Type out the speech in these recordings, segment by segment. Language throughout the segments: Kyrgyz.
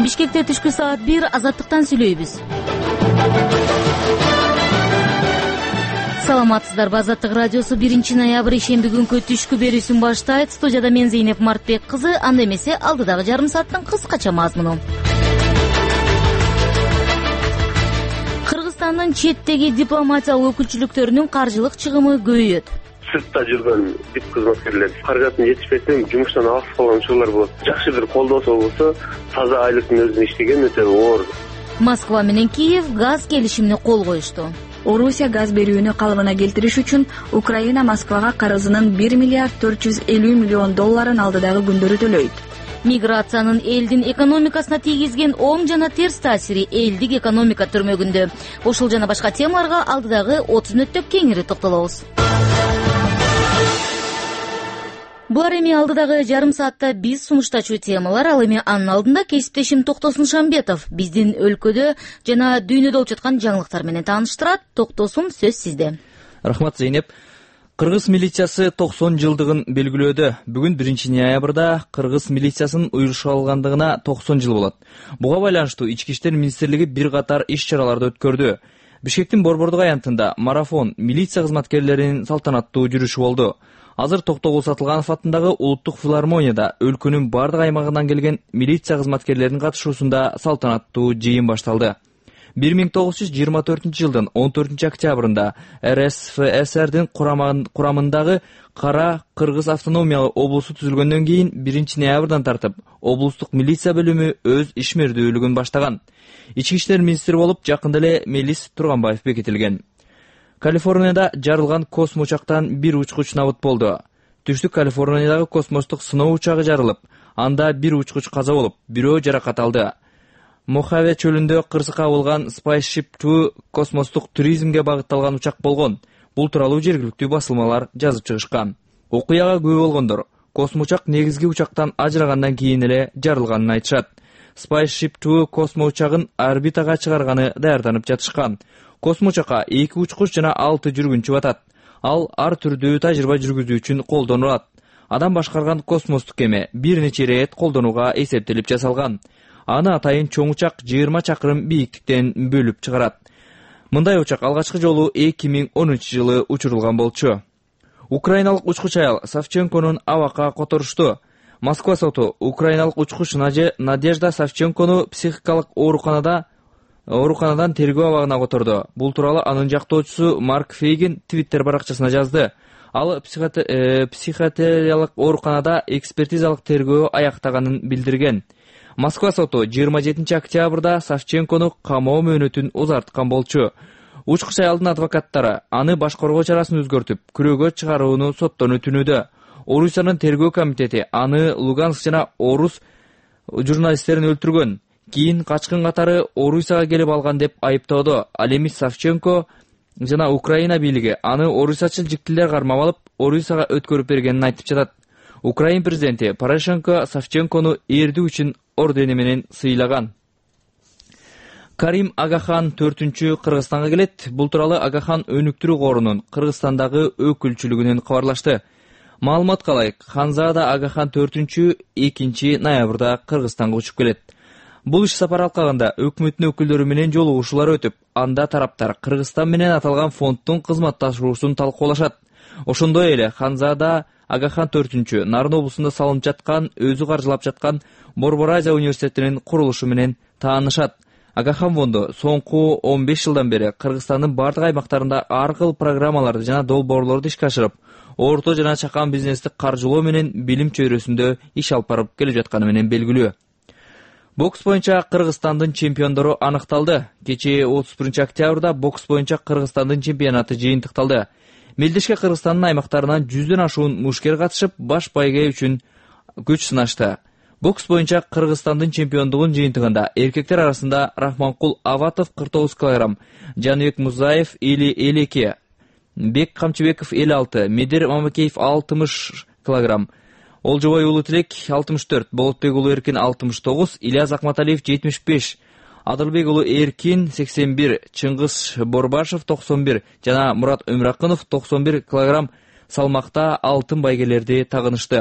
Бишкекте түшкү саат 1 Азаттыктан сүйлөйбүз. Саламатсыздарбы? Азаттык радиосу 1 ноябрь ишемби күнкү түшкү берүүсүн баштайт. Студияда мен Зейнеп Мартбек кызы, анда эмесе алдыдагы жарым сааттын кыскача мазмуну. Кыргызстандын четтеги дипломатиялык өкүлчүлүктөрүнүн каржылык чыгымы көбөйөт. Сыртта жүргөн дип кызматкерлер каражатын жетишпестен жумуштан алыс калган учурлар болот. Жакшы бир колдоосо болсо, таза айлыктын өзүн иштеген өтө оор. Москва менен Киев газ келишимине кол коюшту. Орусия газ берүүнү калыбына келтириш үчүн Украина Москвага карызынын 1 миллиард 450 миллион долларын алдыдагы күндөрү төлөйт. Миграциянын элдин экономикасына тийгизген оң жана терс таасири элдик экономика түрмөгүндө. Ушул жана башка темаларга алдыдагы 30 мүнөттө кеңири токтолобуз. Булар эми алдыдагы жарым саатта биз сунуштачу темалар. Ал эми анын алдында кесиптешим Токтосун Шамбетов биздин өлкөдө жана дүйнөдө болуп жаткан жаңылыктар менен тааныштырат. Токтосун, сөз сизде. Рахмат, Зейнеп. Кыргыз милициясы 90 жылдыгын белгилөөдө. Бүгүн 1 ноябрда кыргыз милициясынын уюштурулгандыгына 90 жыл болот. Буга байланыштуу Ички иштер министрлиги бир катар иш-чараларды өткөрдү. Бишкектин Борбордук аянтында марафон милиция кызматкерлеринин салтанаттуу жүрүшү болду. Азыр Токтогул Сатылганов атындагы улуттук филармонияда өлкөнүн бардык аймагынан келген милиция кызматкерлеринин катышуусунда салтанаттуу жыйын башталды. 1924 жылдын 14 октябрында РСФСРдин курамындагы Кара Кыргыз автономиялык облусу түзүлгөндөн кийин 1 ноябрдан тартып облустук милиция бөлүмү өз ишмердүүлүгүн баштаган. Ички иштер министри болуп жакында эле Мелис Турганбаев бекитилген. Калифорнияда жарылган космо учактан бир учкуч набыт болду. Түштүк Калифорниядагы космостук сыноо учагы жарылып, анда бир учкуч каза болуп, бирөө жаракат алды. Мохаве чөлүндө кырсыкка кабылган Spaceship 2 космостук туризмге багытталган учак болгон. Бул тууралуу жергиликтүү басылмалар жазып чыгышкан. Окуяга күбө болгондор космоучак негизги учактан ажырагандан кийин эле жарылганын айтышат. Spaceship 2 космо учагын орбитага чыгарганы даярданып жатышкан. Космоучакка 2 учкуч жана 6 жүргүнчү батат. Ал ар түрдүү тажрыйба жүргүзүү үчүн колдонулат. Адам башкарган космостук кеме бир нече рет колдонууга эсептелип жасалган. Аны атайын чоң учак 20 чакырым бийиктиктен бөлүп чыгарат. Мындай учак алгачкы жолу 2010 жылы учурулган болчу. Украиналык учкуч аял Савченконун абакка которушту. Москва соту украиналык учкуч Надежда Савченкону психикалык ооруканадан тергөө абагына которду. Бул тууралуу анын жактоочусу Марк Фейгин Твиттер баракчасына жазды. Ал психиатриялык ооруканада экспертизалык тергөө аяктаганын билдирген. Москва соту 27 октябрда Савченкону камоо мөөнөтүн узарткан болчу. Учкуч аялдын адвокаттары аны башкаруу чарасын өзгөртүп, күрөөгө чыгарууну соттон өтүнүүдө. Орусиянын тергөө комитети аны Луганск жана Орус журналисттерин өлтүргөн. Кийин качкын катары Орусияга келип алган деп айыптоодо. Ал эми Савченко жана Украина бийлиги аны орусиячыл жиктилер кармап алып, Орусияга өткөрүп бергенин айтып жатат. Украин президенти Порошенко Савченкону эрдүү үчүн ордени менен сыйлаган. Карим Агахан 4-чү Кыргызстанга келет. Бул тууралуу Агахан өнүктүрүү корунун Кыргызстандагы өкүлчүлүгүнөн кабарлашты. Маалыматка ылайык, Ханзада Агахан 4-2 ноябрда Кыргызстанга учуп келет. Бул иш сапар алкагында өкмөттүн өкүлдөрү менен жолугушуулар өтүп, анда тараптар Кыргызстан менен аталган фонддун кызматташуусун талкуулашат. Ошондой эле Ханзада Агахан 4-чү Нарын облусунда салынып жаткан, өзү каржылап жаткан Борбор Азия университетинин курулушу менен таанышат. Агахан фонду соңку 15 жылдан бери Кыргызстандын бардык аймактарында ар кыл программаларды жана долбоорлорду ишке ашырып, орто жана чакан бизнести каржылоо менен билим чөйрөсүндө иш алып барып келип жатканы менен белгилүү. Бокс боюнча Кыргызстандын чемпиондору аныкталды. Кечээ 31 октябрда бокс боюнча Кыргызстандын чемпионаты жыйынтыкталды. Мелдешке Кыргызстандын аймактарынан 100дөн ашуун мушкер катышып, баш байге үчүн күч сынашты. Бокс боюнча Кыргызстандын чемпиондугун жыйынтыгында эркектер арасында Рахманкул Аватов 49 кг, Жаныбек Музаев 52, Бек Камчыбеков 56, Медер Мамакеев 60 кг, Олжобой уулу Тилек 64, Болотбек уулу Эркин 69, Ильяс Акматалиев 75, Адылбек уулу Эркин 81, Чыңгыз Борбашев 91 жана Мурат Өмракынов 91 кг салмакта алтын байгелерди тагынышты.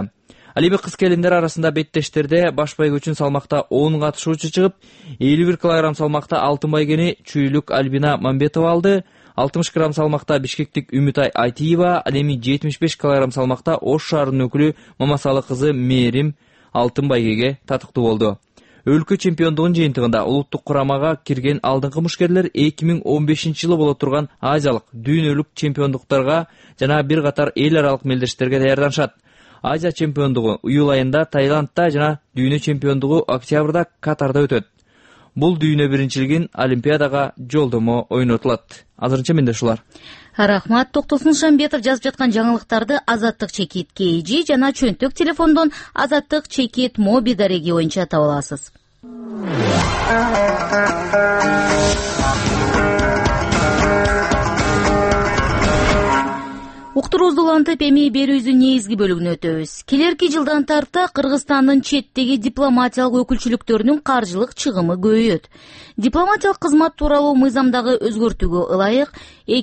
Ал эми кыз келиндер арасында беттештерде баш байге үчүн салмакта 10 катышуучу чыгып, 51 кг салмакта алтын байгени чүйлүк Альбина Мамбетова алды. 60 кг салмакта бишкектик Үмүтай Айтиева, ал эми 75 кг салмакта Ош шаарынын өкүлү Мамасалы кызы Мээрим алтын байгеге татыктуу болду. Өлкө чемпиондугунун жыйынтыгында улуттук курамага кирген алдыңкы мушкерлер 2015-жылы боло турган Азиялык дүйнөлүк чемпиондуктарга жана бир катар эл аралык мелдештерге даярданышат. Азия чемпиондугу июль айында Таиландда жана дүйнө чемпиондугу октябрда Катарда өтөт. Бул дүйнө биринчилигин Олимпиадага жолдомо ойнотулат. Азырынча менде ушулар. Рахмат. Токтосун Шамбетов жазып жаткан жаңылыктарды Азаттык чекит KG жана чөнтөк телефондон Азаттык чекит моби дареги боюнча таба аласыз. Уктуруубузду улантып, эми берүүбүздүн негизги бөлүгүнө өтөбүз. Келерки жылдан тарта Кыргызстандын четтеги дипломатиялык өкүлчүлүктөрүнүн каржылык чыгымы көбөйөт. Дипломатиялык кызмат тууралуу мыйзамдагы өзгөртүүгө ылайык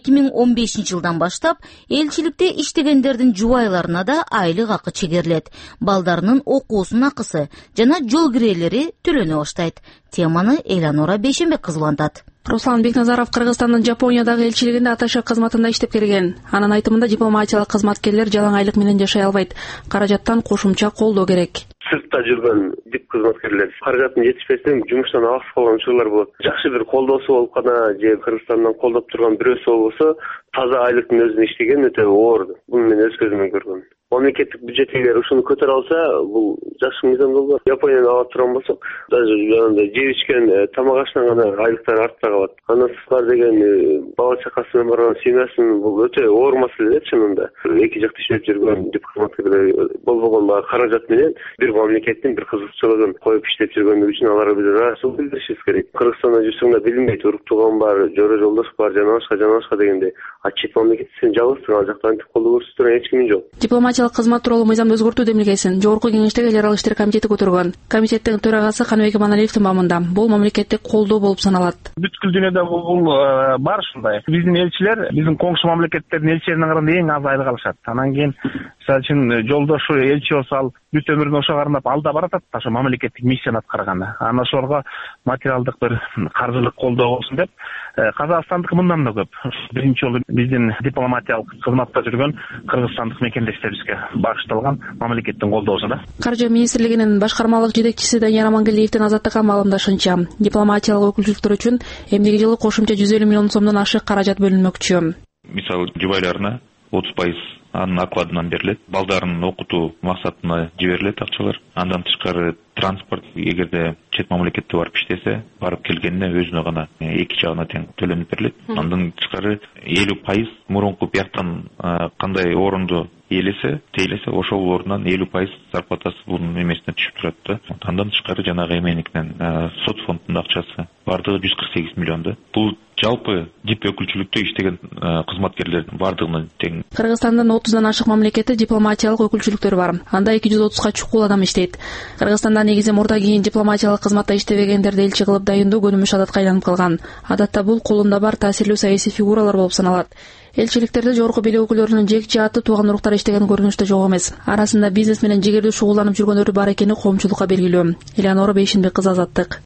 2015-жылдан баштап элчиликте иштегендердин жубайларына да айлык акы чегерилет. Балдарынын окуусунун акысы жана жол кирелери төлөнө баштайт. Теманы Эланора Бейшенбек кызы улантат. Руслан Бекназаров Кыргызстандын Жапониядагы элчилигинде аташа кызматында иштеп келген. Анын айтымында дипломатиялык кызматкерлер жалаң айлык менен жашай албайт. Каражаттан кошумча колдоо керек. Сыртта жүргөн дип кызматкерлер каражатын жетишпестен жумуштан алыс калган учурлар болот. Жакшы бир колдоосу болуп гана же Кыргызстандан колдоп турган бирөөсү болбосо таза айлыктын өзүн иштеген өтө оор. Буну мен өз көзүмөн көргөм. Мамлекеттик бюджет эгер ушуну көтөрө алса, бул жакшы мыйзам болот. Япониядан ала турган болсок, даже жанагындай жеп ичкен тамак ашынан гана айлыктар артта калат. Андан сырткары деген бала чакасы менен барган семьясын бул өтө оор маселе чынында. Эки жакта иштеп жүргөн дип кызматкерлер болбогон каражат менен бир мамлекеттин бир кызыкчылыгын коюп иштеп жүргөндүгү үчүн аларга бир ыраазычылык билдиришибиз керек. Кыргызстанда жүрсөң да билинбейт, уруп турган бар, жора жолдош бар, жана башка дегендей. А чет мамлекетте сен жалгызсың, ал жакта антип колдоо көрсөтө турган эч ким жок. Дипломатиялык кызмат тууралуу мыйзамды өзгөртүү демилгесин Жогорку Кеңештеги эл аралык иштер комитети көтөргөн. Комитеттин төрагасы Каныбек Иманалиевдин бамында бул мамлекеттик колдоо болуп саналат. Бүткүл дүйнөдө бул бар ушундай. Биздин элчилер, биздин коңшу мамлекеттердин элчилеринин караганда эң аз айлык алышат. Анан кийин мисалы үчүн жолдошу элчи болсо бүт өмүрүн ошо карындап алда баратат, ошо мамлекеттик миссияны аткарганда. Анан ошолорго материалдык бир каржылык колдоо болсун деп Казакстандык мындан да көп. Биринчи жолу биздин дипломатиялык кызматта жүргөн кыргызстандык мекендештерибизге багышталган мамлекеттин колдоосу да. Каржы министрлигинин башкармалык жетекчиси Данияр Амангелиевдин Азаттыкка маалымдашынча, дипломатиялык өкүлчүлүктөр үчүн эмдиги жылы кошумча 150 миллион сомдон ашык каражат бөлүнмөкчү. Мисалы жубайларына 30% анын окладынан берилет. Балдарын окутуу максатына жиберилет акчалар. Андан тышкары транспорт, эгерде чет мамлекетте барып иштесе, барып келгенде өзүнө гана эки жагына тең төлөнүп берилет. Андан тышкары 50% мурунку бияктан кандай орунду тейлесе, ошол орундан 50% зарплатасы бунун эмесине түшүп турат да. Андан тышкары жанагы эменикинен сот фондунун акчасы бардыгы 148 миллион да. Бул жалпы дип өкүлчүлүктө иштеген кызматкерлердин бардыгына тең. Кыргызстандын 30дан ашык мамлекетте дипломатиялык өкүлчүлүктөр бар. Анда 230га чукул адам иштейт. Кыргызстанда негизи мурда кийин дипломатиялык кызматта иштебегендерди элчи кылып дайындоо көнүмүш адатка айланып калган. Адатта бул колунда бар таасирлүү саясий фигуралар болуп саналат. Элчиликтерде жогорку бийлик өкүлдөрүнүн жеки жааты тууган уруктар иштеген көрүнүштө жок эмес. Арасында бизнес менен жигердүү шугулданып жүргөндөрү бар экени коомчулукка белгилүү. Эланора Бейшенбек кызы, Азаттык.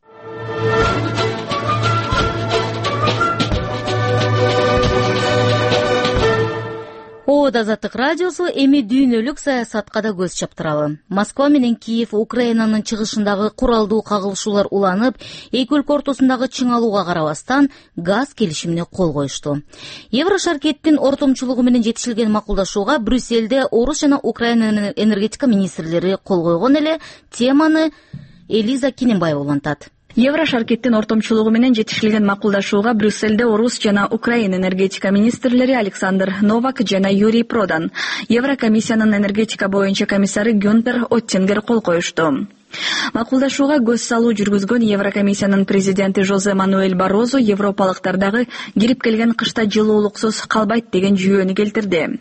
Азаттык радиосу эми дүйнөлүк саясатка да көз чаптыралы. Москва менен Киев Украинанын чыгышындагы куралдуу кагылышуулар уланып, эки өлкө ортосундагы чыңалууга карабастан газ келишимине кол коюшту. Еврошаркеттин ортомчулугу менен жетишилген макулдашууга Брюссельде Орус жана Украинанын энергетика министрлери кол койгон эле. Теманы Элиза Кинембаева улантат. Еврошаркеттин ортомчулугу менен жетишилген макулдашууга Брюссельде Орус жана Украина энергетика министрлери Александр Новак жана Юрий Продан, Еврокомиссиянын энергетика боюнча комиссары Гюнтер Оттингер кол коюшту. Макулдашууга көз салуу жүргүзгөн Еврокомиссиянын президенти Жозе Мануэль Барозо европалыктардагы кирип келген кышта жылуулуксуз калбайт деген жүйөнү келтирди.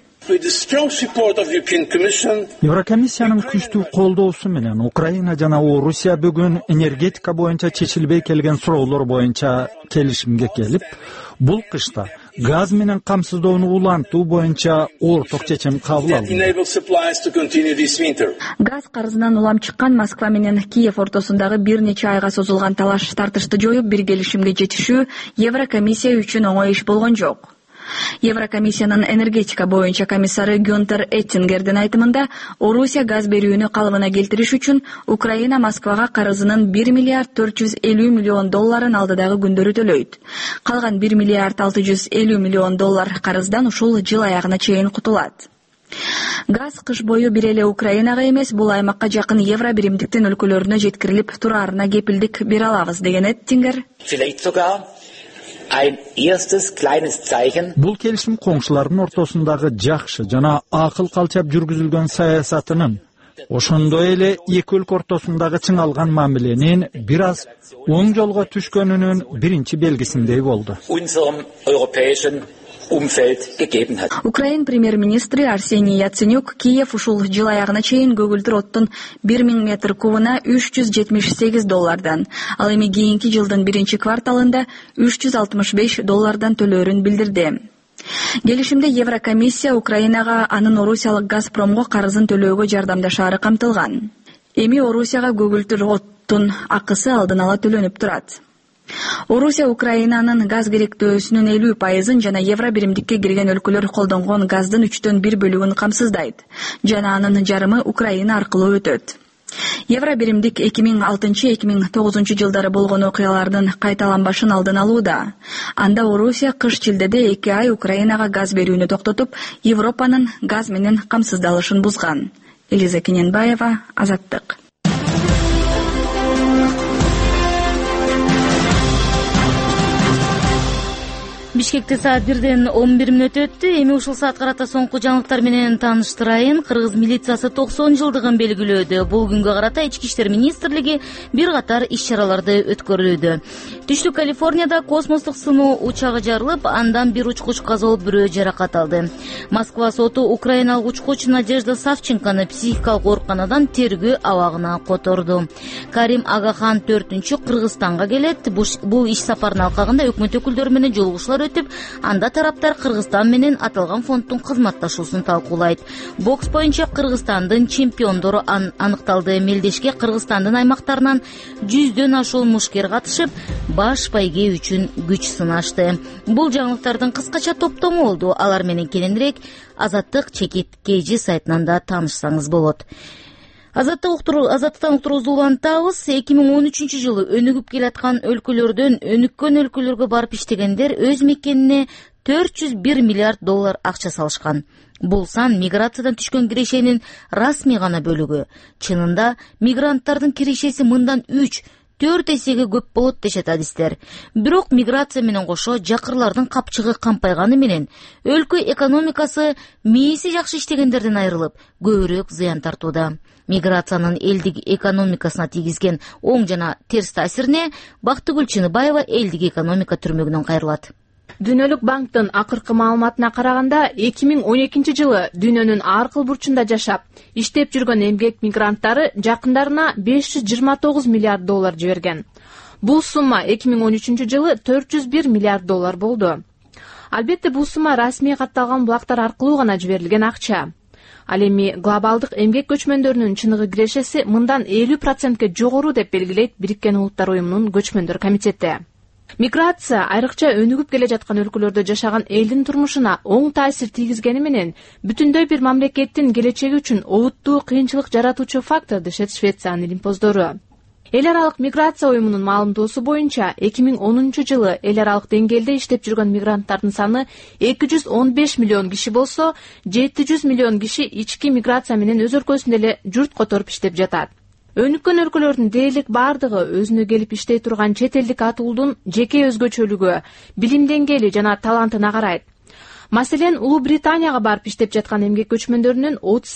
Еврокомиссиянын күчтүү колдоосу менен Украина жана Орусия бүгүн энергетика боюнча чечилбей келген суроолор боюнча келишимге келип, бул кышта газ менен камсыздоону улантуу боюнча орток чечим кабыл алды. Газ карызынан улам чыккан Москва менен Киев ортосундагы бир нече айга созулган талаш тартышты жоюп бир келишимге жетишүү Еврокомиссия үчүн оңой иш болгон жок. Еврокомиссиянын энергетика боюнча комиссары Гюнтер Эттингердин айтымында, Орусия газ берүүнү калыбына келтириш үчүн Украина Москвага карызынын 1 миллиард 450 миллион долларын алдыдагы күндөрү төлөйт. Калган 1 миллиард 650 миллион доллар карыздан ушул жыл аягына чейин кутулат. Газ кыш бою бир эле Украинага эмес, бул аймакка жакын евро биримдиктин өлкөлөрүнө жеткирилип тураарына кепилдик бере алабыз, деген Эттингер. Бул келишим коңшулардын ортосундагы жакшы жана акыл калчап жүргүзүлгөн саясатынын, ошондой эле эки өлкө ортосундагы чыңалган мамиленин бир аз оң жолго түшкөнүнүн биринчи белгисиндей болду. Украин премьер-министри Арсений Яценюк Киев ушул жыл аягына чейин көгүлдүр оттун 1000 метр кубуна $378, ал эми кийинки жылдын биринчи кварталында $365 төлөөрүн билдирди. Келишимде Еврокомиссия Украинага анын орусиялык Газпромго карызын төлөөгө жардамдашаары камтылган. Эми Орусияга көгүлдүр оттун акысы алдын ала төлөнүп турат. Орусия Украинанын газ керектөөсүнүн 50%-ын жана евро биримдикке кирген өлкөлөр колдонгон газдын 3/4 бөлүгүн камсыздайт. Жана анын жарымы Украина аркылуу өтөт. Евро биримдик 2006-2009 жылдары болгон окуялардын кайталанбашын алдын алууда. Анда Орусия кыш-шилдеде 2 ай Украинага газ берүүнү токтотуп, Европанын газ менен камсыздалышын бузган. Элиза Кененбаева, Азаттык. Бишкекте саат 1:11 өттү. Эми ушул саат карата соңку жаңылыктар менен тааныштырайын. Кыргыз милициясы 90 жылдыгын белгилөөдө. Бул күнгө карата Ички иштер министрлиги бир катар иш-чараларды өткөрүүдө. Түштүк Калифорнияда космостук сыноо учагы жарылып, андан бир учкуч каза болуп, бирөө жаракат алды. Москва соту украиналык учкуч Надежда Савченконы психикалык ооруканадан тергөө абагына которду. Карим Агахан 4-чү Кыргызстанга келет. Бул иш сапарынын алкагында өкмөт өкүлдөрү менен жолугушуулар өтүп, анда тараптар Кыргызстан менен аталган фонддун кызматташуусун талкуулайт. Бокс боюнча Кыргызстандын чемпиондору аныкталды. Мелдешке Кыргызстандын аймактарынан 100дөн ашуун мушкер катышып, баш байге үчүн күч сынашты. Бул жаңылыктардын кыскача топтому болду. Алар менен кененирээк Азаттык чекит KG сайтынан да таанышсаңыз болот. Азаттыктан уктуруубузду улантабыз. 2013 жылы өнүгүп келаткан өлкөлөрдөн өнүккөн өлкөлөргө барып иштегендер өз мекенине $401 миллиард акча салышкан. Бул сан миграциядан түшкөн кирешенин расмий гана бөлүгү. Чынында мигранттардын кирешеси мындан 3-4 эсеге көп болот дешет адистер. Бирок миграция менен кошо жакырлардын капчыгы кампайганы менен өлкө экономикасы мээси жакшы иштегендерден айрылып, көбүрөөк зыян тартууда. Миграциянын элдик экономикасына тийгизген оң жана терс таасирине Бактыгүл Чыныбаева элдик экономика түрмөгүнөн кайрылат. Дүйнөлүк банктын акыркы маалыматына караганда 2012 жылы дүйнөнүн ар кыл бурчунда жашап, иштеп жүргөн эмгек мигранттары жакындарына $529 миллиард жиберген. Бул сумма 2013 жылы $401 миллиард болду. Албетте бул сумма расмий катталган булактар аркылуу гана жиберилген акча. Ал эми глобалдык эмгек көчмөндөрүнүн чыныгы кирешеси мындан 50%ке жогору деп белгилейт Бириккен Улуттар уюмунун көчмөндөр комитети. Миграция айрыкча өнүгүп келе жаткан өлкөлөрдө жашаган элдин турмушуна оң таасир тийгизгени менен бүтүндөй бир мамлекеттин келечеги үчүн олуттуу кыйынчылык жаратуучу фактор дешет Швециянын илимпоздору. Эл аралык миграция уюмунун маалымдоосу боюнча 2010 жылы эл аралык деңгээлде иштеп жүргөн мигранттардын саны 215 миллион киши болсо, 700 миллион киши ички миграция менен өз өлкөсүндө эле журт которуп иштеп жатат. Өнүккөн өлкөлөрдүн дээрлик бардыгы өзүнө келип иштей турган чет элдик атуулдун жеке өзгөчөлүгү, билим деңгээли жана талантына карайт. Маселен, Улуу Британияга барып иштеп жаткан эмгек көчмөндөрүнүн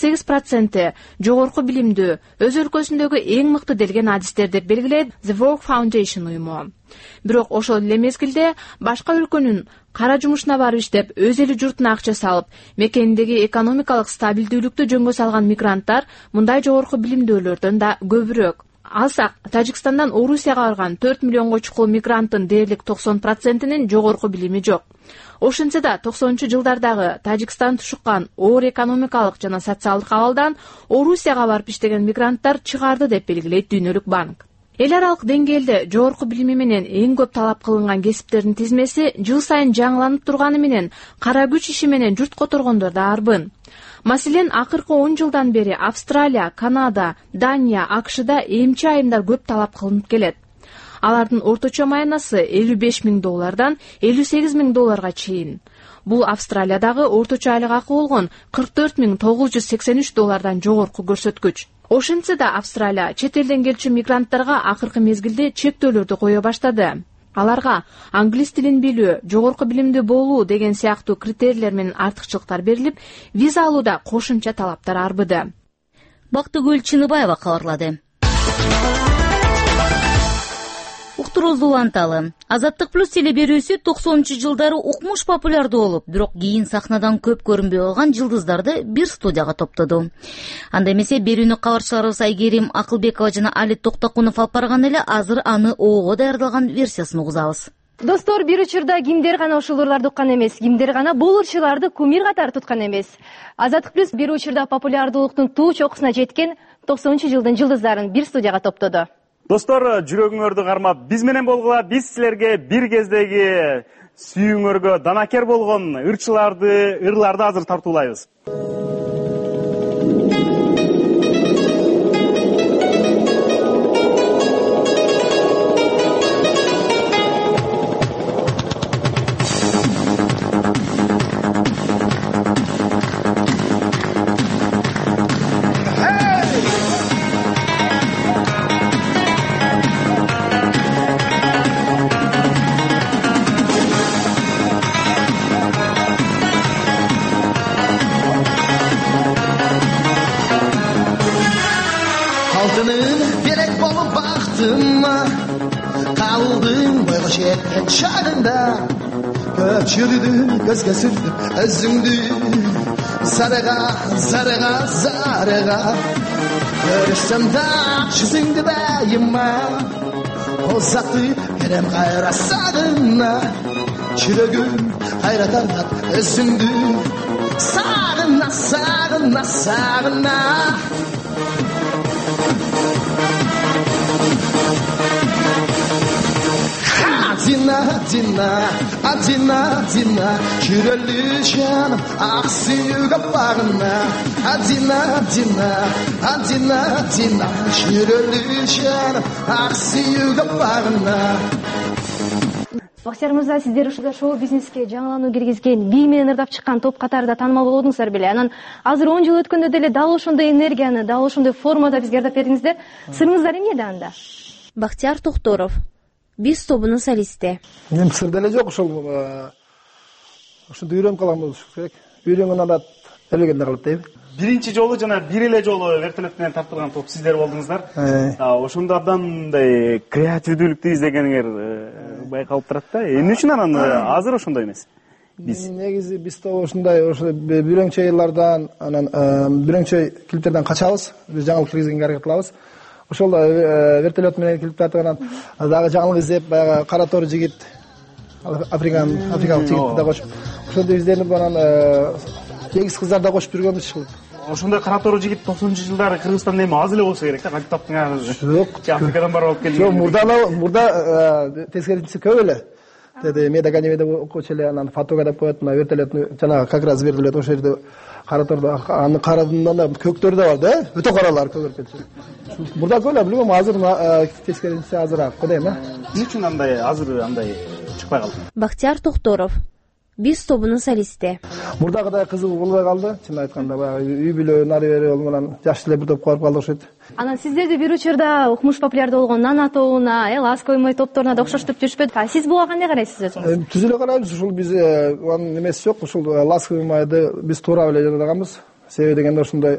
38% жогорку билимдүү, өз өлкөсүндөгү эң мыкты делген адистер деп белгилейт The Work Foundation уюму. Бирок ошол эле мезгилде башка өлкөнүн кара жумушуна барып иштеп, өз эли журтуна акча салып, мекениндеги экономикалык стабилдүүлүктү жөнгө салган мигранттар мындай жогорку билимдүүлөрдөн да көбүрөөк. алсак, Тажикстандан Орусияга барган 4 миллионго чукул мигранттын дээрлик 90%-нин жогорку билими жок. Ошентсе да 90-жылдардагы Тажикстан тушуккан оор экономикалык жана социалдык абалдан Орусияга барып иштеген мигранттар чыгарды деп белгилейт Дүйнөлүк банк. Эл аралык деңгээлде жогорку билими менен эң көп талап кылынган кесиптердин тизмеси жыл сайын жаңыланып турганы менен кара күч иши менен журт которгондор да арбын. Маселен, акыркы 10 жылдан бери Австралия, Канада, Дания, АКШда эмчи айымдар көп талап кылынып келет. Алардын орточо маянасы $55,000 $58,000 чейин. Бул Австралиядагы орточо айлык акы болгон $44,983 жогорку көрсөткүч. Ошентсе да Австралия чет элден келчү мигранттарга акыркы мезгилде чектөөлөрдү кое баштады. Аларга англис тилин билүү, жогорку билимдүү болуу деген сыяктуу критерийлер менен артыкчылыктар берилип, виза алууда кошумча талаптар арбыды. Бактыгүл Чыныбаева кабарлады. Уктуруздуу уланталы. Азаттык плюс теле берүүсү 90-жылдары укмуш популярдуу болуп, бирок кийин сахнадан көп көрүнбөй калган жылдыздарды бир студияга топтоду. Анда эмесе берүүнү кабарчыларыбыз Айгерим Акылбекова жана Али Токтокунов алып барган эле, азыр аны ого даярдалган версиясын угузабыз. Достор, бир учурда кимдер гана ушул ырларды уккан эмес, кимдер гана бул ырчыларды кумир катары туткан эмес. Азаттык плюс бир учурда популярдуулуктун туу чокусуна жеткен 90-жылдын жылдыздарын бир студияга топтоду. Достор, жүрөгүңөрдү кармап, биз менен болгула, биз силерге бир кездеги сүйүүңөргө данакер болгон ырларды азыр тартуулайбыз. Çağında göçürdüm, gözge sürdüm özündü. Zarıga, zarıga, zarıga. Görüşsem de yüzüngde dayıma. O zatı kerem gayra sağına. Çürügüm hayrat ardat özündü. Sağına, sağına, sağına. Adina, kürelli canım, aksiyuga bağına. Adina, kürelli canım, aksiyuga bağına. Бактияр мырза, сиздер ушул шоу-бизнеске жаңылануу киргизген, бий менен ырдап чыккан топ катарында таанымал болдуңуздар беле. Анан азыр 10 жыл өткөндө деле дал ошондой энергияны, дал ошондой формада бизге ырдап бердиңиздер. Сырыңыздар эмнеде анда? Бактияр Токторов, биз тобунун солисти. Мен сыр деле жок, ошол ушунду үйрөнүп калган болуш керек. Үйрөнгөн адат өлгөндө калып дейби. Биринчи жолу жана бир эле жолу вертолет менен тартылган топ сиздер болдуңуздар. Ошондо абдан креативдүүлүктү издегениңер байкалып турат да. Эмне үчүн анан азыр ошондой эмес? Негизи биз топ ушундай бирөңчө ыйлардан, анан бирөңчө клиптерден качабыз. Биз жаңылык киргизгенге аракет кылабыз. Ошол вертолет менен клип тартып анан дагы жаңылык издеп, баягы кара тор жигит, африкалык жигитти да кошуп, ошондо изденип анан эгиз кыздар да кошуп жүргөнбүз ушул. Ошондой кара тор жигит 90-жылдары Кыргызстанда эми аз эле болсо керек да, кантип таптыңар? Жок, Африкадан барып алып келген. Жок, мурда тескерисинче көп эле. Деди медакадемияда окуучу эле, анан фотога деп коет, мына вертолетту жанагы как раз вертолет ошол жерде кара торду, аны карадымдан да көктөрү да бар да, өтө каралар көгөрүп кетчү. Мурда көп эле билбейм, азыр тескерисинче азыраак го дейм, Эмне үчүн азыр андай чыкпай калды? Бактияр Токторов, биз тобунун солисти. Мурдагыдай кызыгуу болбой калды, чын айтканда, баягы үй бүлө нары бери менен жаш эле бир топ калып калды окшойт. Анан сиздерди бир учурда укмуш популярдуу болгон Нана тобуна, Ласковый топторуна да окшоштуруп жүрүшпөдү. Сиз буга кандай карайсыз өзүңүз? Түз эле карайбыз, ушул биз анын эмеси жок, ушул Ласковый майды биз туура эле жасаганбыз. Себеби дегенде ушундай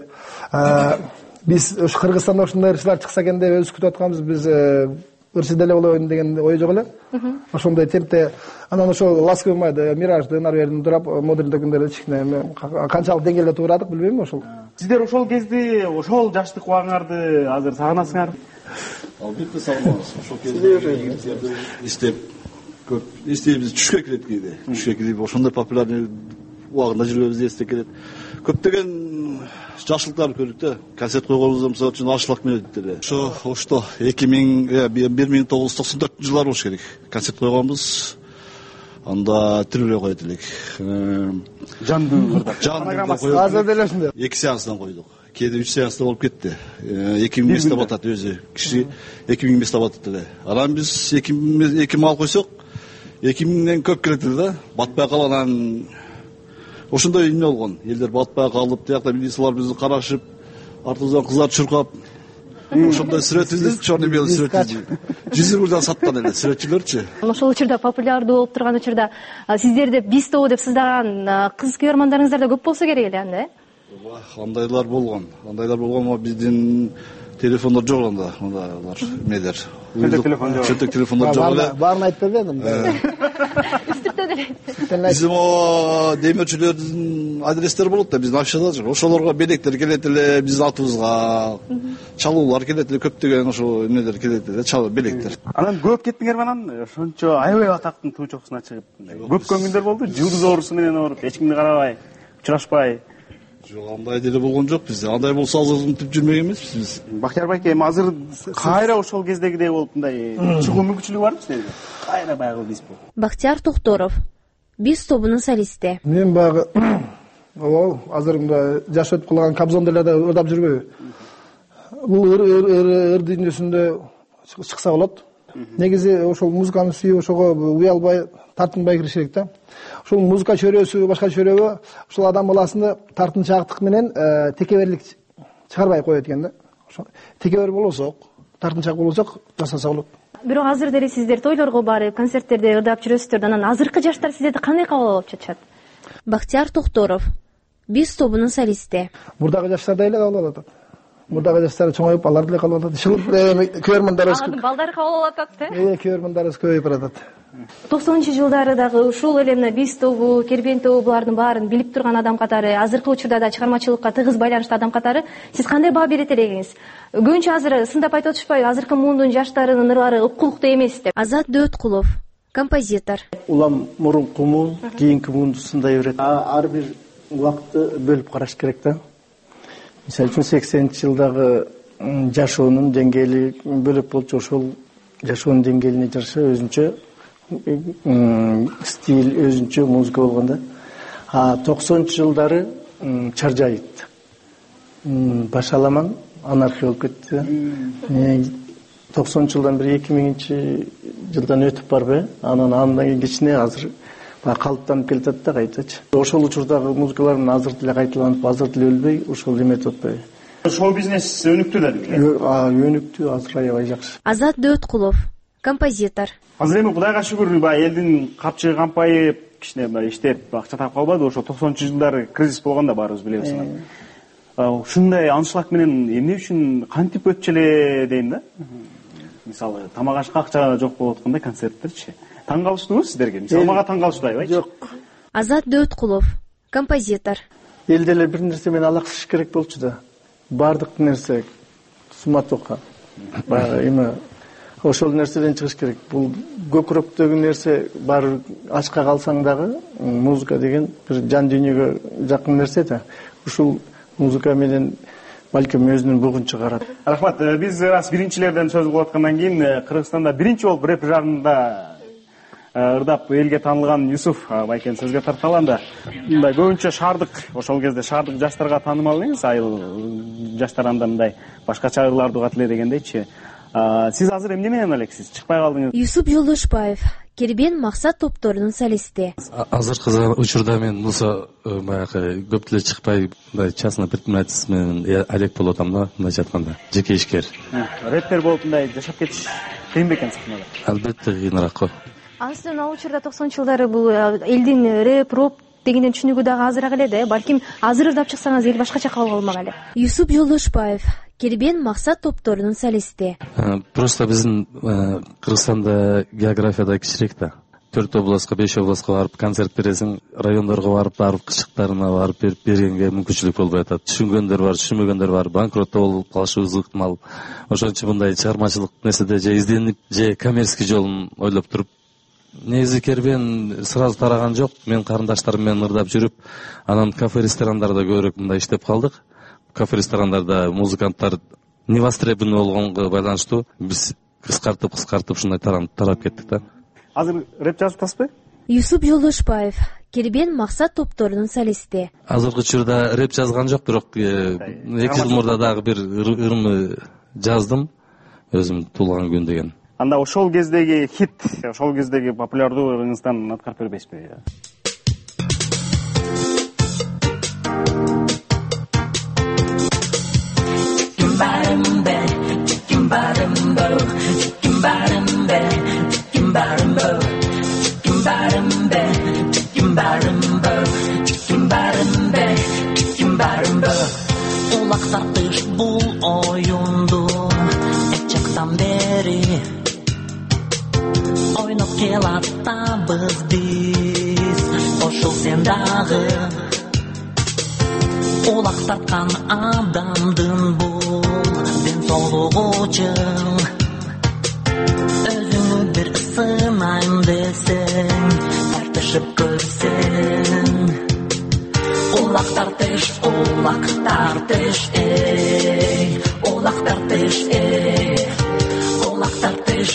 биз ушу Кыргызстанда ушундай ырчылар чыкса экен деп өзү күтүп атканбыз. Биз ырчы деле болобун деген ой жок эле. Ошондой темпте анан ошол Ласковый майды, Миражды нары беридин турап, модерндүү күндөрдө кичине канчалык деңгээлде туурадык билбейм ошол. Сиздер ошол кезде, ошол жаштык убагыңарды азыр сагынасыңар? Албетте салмаңыз. Ошол кезде иштеп көп иштебиз, түшкө кирет кийде. Түшкө кирип ошондой популярный убагында жүрбөбүз эсте келет. Көптөгөн жакшылыктарды көрдүк да. Концерт койгонбузда мисалы үчүн ашлык менен эле. Ошто 1994-жылдары болуш керек. Концерт койгонбуз. Анда тирүүлөй коет элек. Жандуу азыр деле ушундай. 2 сеанстан койдук. Кээде 3 сеанста болуп кетти. 2000 миң деп атат өзү. Киши 2000 миң деп атат эле. Анан биз 2000 ал койсок, 2000ден көп келет эле да. Батпай калган ошондой эмне болгон. Элдер батпай калып, тиякта милициялар бизди карашып, артыбыздан кыздар чуркап, ошондой сүрөтүбүздү, черный белый сүрөтүбүздү 100 рубльдан саткан эле сүрөтчүлөрчү. Ошол учурда популярдуу болуп турган учурда сиздерди биз тобу деп сыздаган кыз көрөрмандарыңыздар да көп болсо керек эле анда, Андайлар болгон, но биздин телефондор жок анда, алар эмелер. Чөтөк телефондор жок эле. Баарын айтып бердим. Биздин демөөрчүлөрдүн адрестери болот да, биздин афишада жок. Ошолорго белектер келет эле, биздин атыбызга чалуулар келет эле, көптөгөн ошо эмелер келет эле, белектер. Анан көп кеттиңерби анан? Ошончо аябай атактын туу чокусуна чыгып, көп күндөр болду. Жылдыз оорусу менен ооруп, эч кимди карабай, учурашпай. Жок, андай деле болгон жок бизде. Андай болсо азыр ынтып жүрмөк эмеспиз биз. Бактияр байке, эми азыр кайра ошол кездегидей болуп мындай чыгуу мүмкүнчүлүгү барбы сизде? Кайра баягы биз болуп. Бактияр Токторов, биз тобунун солисти. Мен баягы азыр мындай жаш өтүп калган Кобзон деле ырдап жүрбөйбү. Бул ыр дүйнөсүндө чыкса болот. Негизи ошол музыканы сүйүп, ошого уялбай, тартынбай кириш керек да. Ошол музыка чөрөсү, башка чөрөбү ошол адам баласыны тартынчаактык менен текеберлик чыгарбай коет экен да. Ошо текебер болсок, тартынчаак болсок жасаса болот. Бирок азыр деле сиздер тойлорго барып, концерттерде ырдап жүрөсүздөр. Анан азыркы жаштар сиздерди кандай кабыл алып жатышат? Бактияр Токторов, биз тобунун солисти. Мурдагы жаштар да эле кабыл алат. Мурдагы жаштар чоңоюп, алар деле кабыл алат. Көрөрмандарыбыз балдары кабыл алып атат, көрөрмандарыбыз көбөйүп баратат. 90-жылдары дагы ушул эле мына биз тобу, Кербен тобу булардын баарын билип турган адам катары, азыркы учурда да чыгармачылыкка тыгыз байланыштуу адам катары сиз кандай баа берет элегиңиз? Көбүнчө азыр сындап айтып атышпайбы, азыркы муундун жаштарынын ырлары уккулуктуу эмес деп. Азат Дөткулов, композитор. Улам мурункуму, кийинки муунду сындай берет. Ар бир убакытты бөлүп караш керек да. Мисалы үчүн 80-жылдагы жашоонун деңгээли бөлөк болчу, ошол жашоонун деңгээлине жараша өзүнчө стиль, өзүнчө музыка болгондо. 90-жылдары чаржайыт. Башаламан анархия болуп кетти. 90-жылдан бери 2000-жылдан өтүп барбы? Андан кийин кичине азыр калыптанып келатат да кайтачы. Ошол учурдагы музыкалардын азыр деле кайталанып, азыр деле өлбөй, ошол эметип атпайбы? Шоу бизнес өнүктү да. Өнүктү, азыр аябай жакшы. Азат Дөткулов, композитор. Азыр эми Кудайга шүгүр, элдин капчыгы кампайып, кичине иштеп, акча таап калбады. Ошо 90-жылдары кризис болгондо баарыбыз билебиз. Ушундай аншлаг менен эмне үчүн кантип өтчү эле дейм да. Мисалы, тамак ашка акча жок болуп атканда концерттерчи. Таң калыштыңбы сиздерге? Мисалы, мага таң калышпайбы? Жок. Азат Дөткулов, композитор. Эл деле бир нерсе менен алаксыш керек болчу да. Бардык нерсе суматока. Эми ошол нерседен чыгыш керек. Бул көкүрөктөгү нерсе баары ачка калсаң дагы музыка деген бир жан дүйнөгө жакын нерсе да. Ушул музыка менен балким өзүнүн бугун чыгарат. Рахмат. Биз раз биринчилерден сөз кылып аткандан кийин Кыргызстанда биринчи болуп рэп жарында ырдап элге таанылган Юсуф байкени сөзгө тарталганда, мындай көбүнчө шаардык, ошол кезде шаардык жаштарга таанымал эмес, айыл жаштарында мындай башкача ырларды угат эле дегендейчи. Сиз азыр эмне менен элексиз? Чыкпай калдыңыз. Юсуп Жолдошбаев, Кербен максат топторунун солисти. Азыркы учурда мен болсо баягы көп деле чыкпай, мындай частный предпринимательство менен алек болуп атам да, мындай жатканда. Жеке ишкер. Рэпер болуп мындай жашап кетиш кыйын бекен сахнада? Албетте кыйыныраак го. Ансын ал учурда 90-жылдары бул элдин рэп, роп дегенден түшүнүгү дагы азыраак эле да. Балким азыр ырдап чыксаңыз эл башкача кабыл алмак эле. Юсуп Жолдошбаев, Кербен максат топторунун солисти. Просто биздин Кыргызстанда географияда кичирээк да. 4 областка 5 областка барып концерт бересиң, райондорго барып кышыктарына барып берип бергенге мүмкүнчүлүк болбой атат. Түшүнгөндөр бар, түшүнбөгөндөр бар, банкротто болуп калышыбыз ыктымал. Ошон үчүн мындай чыгармачылык нерседе же изденип, же коммерческий жолун ойлоп туруп, негизи кербен сразу тараган жок. Мен карындаштарым менен ырдап жүрүп, анан кафе-ресторандарда көбүрөөк мындай иштеп калдык. Кафе-ресторандарда музыканттар невостребованный болгонго байланыштуу биз кыскартып ушундай тарап кеттик да. Азыр рэп жазып атасызбы? Юсуп Жолдошбаев, Кербен Максат топторунун солисти. Азыркы учурда рэп жазган жок, бирок 2 жыл мурда дагы бир ырымы жаздым, өзүм туулган күн деген. Анда ошол кездеги хит, ошол кездеги популярдуулугуңуздан аткарып бербейсизби? Улактатыш бул оюнду чактан бери ойноп келатабыз биз, ошол сен дагы улактаткан адамдын бул ден соолугу үчүн өзүңү бир сынайм десең, тартышып көрсөң. Улак тартыш, эй, улак тартыш, эй, улак тартыш,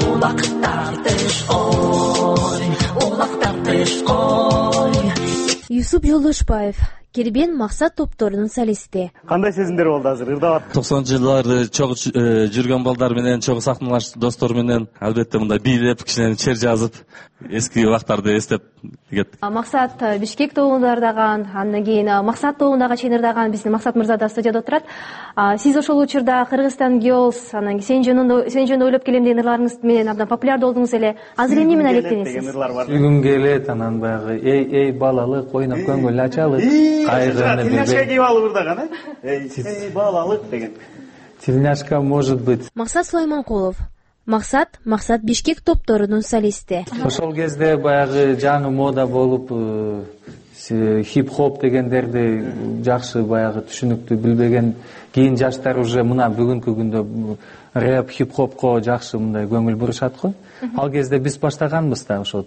ой, улак тартыш, ой. Юсуп Жолдошбаев, Кербен Максат топторунун солисти. Кандай сезимдер болду азыр? Ырдап 90-жылдарды чогуу жүргөн балдар менен, чогуу сахналаш достор менен албетте мындай бийлеп, кичине чер жазып, эски убактарды эстеп кеттик. Максат Бишкек тобунда ырдаган, андан кийин Максат тобундагы чейин ырдаган биздин Максат мырза да студияда отурат. Сиз ошол учурда Кыргызстан Girls, анан сен жөнүндө ойлоп келем деген ырларыңыз менен абдан популярдуу болдуңуз эле. Азыр эмне менен алектенесиз? Бүгүн келет, анан баягы эй балалык, ойноп көңүл ачалык. Тельняшка кийип алып ырдаган, эй балалык деген. Тельняшка может быть. Максат Сулайманкулов, Максат Бишкек топторунун солисти. Ошол кезде баягы жаңы мода болуп, хип-хоп дегендерди жакшы баягы түшүнүктүү билбеген кийин жаштар уже мына бүгүнкү күндө рэп, хип-хопко жакшы мындай көңүл бурушат го. Ал кезде биз баштаганбыз да ошо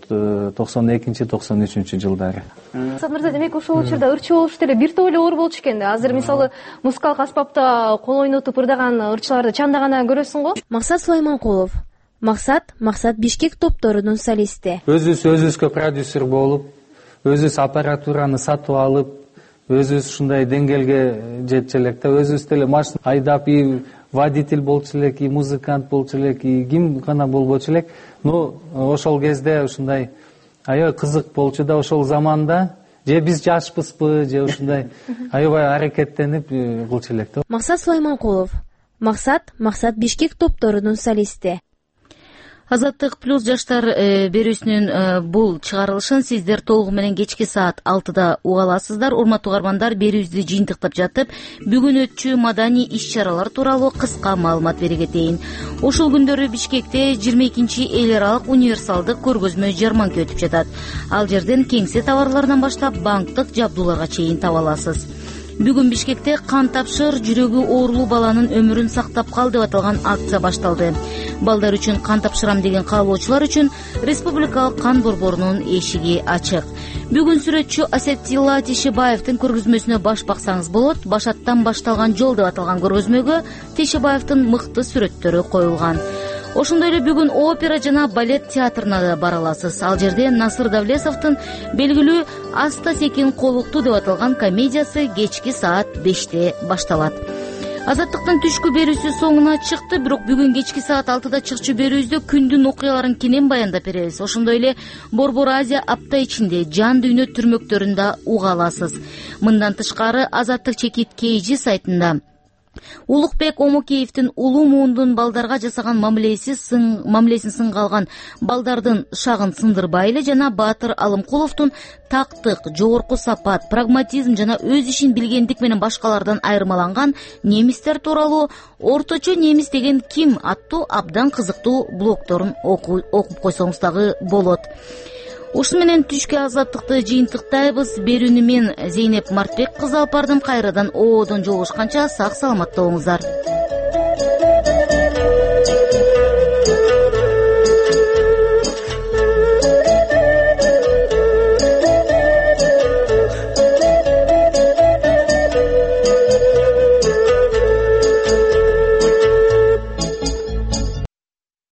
92-93 жылдары. Максат мырза, демек ошол учурда ырчы болуш деле бир топ эле оор болчу экен да. Азыр мисалы музыкалык аспапта кол ойнотуп ырдаган ырчыларды чанда гана көрөсүң го. Максат Сулайманкулов, Максат Бишкек топторунун солисти. Өзүбүзгө продюсер болуп, өзүбүз аппаратураны сатып алып, өзүбүз ушундай деңгээлге жетчү элек да, өзүбүз деле машина айдап, и водитель болчу элек, и музыкант болчу элек, и ким гана болбочу элек. Но ошол кезде ушундай аябай кызык болчу да, ошол заманда же биз жашпызбы, же ушундай аябай аракеттенип кылчу элек да. Максат Сулайманкулов, Максат Бишкек топторунун солисти. Азаттык плюс жаштар берүүсүнүн бул чыгарылышын сиздер толугу менен кечки саат 6-да уга аласыздар. Урматтуу угармандар, берүүбүздү жыйынтыктап жатып, бүгүн өтчү маданий иш-чаралар тууралуу кыска маалымат бере кетейин. Ушул күндөрү Бишкекте 22-эл аралык универсалдык көргөзмө жарманка өтүп жатат. Ал жерден кеңсе товарларынан баштап банктык жабдууларга чейин таба аласыз. Бүгүн Бишкекте кан тапшыр, жүрөгү оорулуу баланын өмүрүн сактап кал деп аталган акция башталды. Балдар үчүн кан тапшырам деген каалоочулар үчүн республикалык кан борборунун эшиги ачык. Бүгүн сүрөтчү Асеттилла Тешебаевдин көргөзмөсүнө баш баксаңыз болот. Башаттан башталган жол деп аталган көргөзмөгө Тешебаевдин мыкты сүрөттөрү коюлган. Ошондой эле бүгүн опера жана балет театрына да бара аласыз. Ал жерде Насыр Давлесовдун белгилүү Аста секин колукту деп аталган комедиясы кечки саат 5-те башталат. Азаттыктын түшкү берүүсү соңуна чыкты, бирок бүгүн кечки саат 6-да чыкчу берүүбүздө күндүн окуяларын кенен баяндап беребиз. Ошондой эле Борбор Азия апта ичинде жан дүйнө түрмөктөрүндө уга аласыз. Мындан тышкары Азаттык чекит KG сайтында Улукбек Омокеевдин улуу муундун балдарга жасаган мамилесин сынга алган балдардын шагын сындырбай эле жана Баатыр Алымкуловдун тактык, жогорку сапат, прагматизм жана өз ишин билгендик менен башкалардан айырмаланган немистер тууралуу «Орточо немис деген ким?» аттуу абдан кызыктуу блогдорун окуп койсоңуз дагы болот. Ушуну менен түшкү азаттыкты жыйынтыктайбыз. Берүүнү мен Зейнеп Мартбек кызы алып бардым. Кайрадан оодон жолугушканча сак саламатта болуңуздар.